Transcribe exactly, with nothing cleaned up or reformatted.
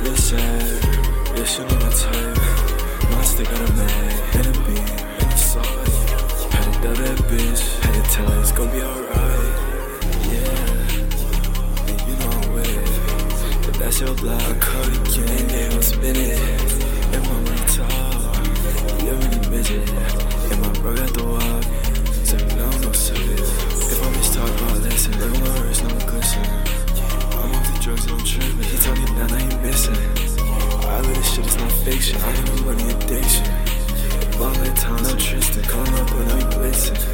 listen. Yes, you know my type. Monster got a man, and a beat, and a sauce. Had to tell that bitch, had to tell her it's gon' be alright. Yeah, and you know I'm with it. But that's your block. I call the game, they gon' spin it. And my money talk, you really midget. And my bro got the walk, so you know I'm no serious. If I miss talk about lesson, live my words, no glisten. I'm off the drugs, I'm tripping. He talking now, now he missing. All of this shit is not fiction. I got no money addiction. Long that time, no Tristan. Call him up, but now he blitzing.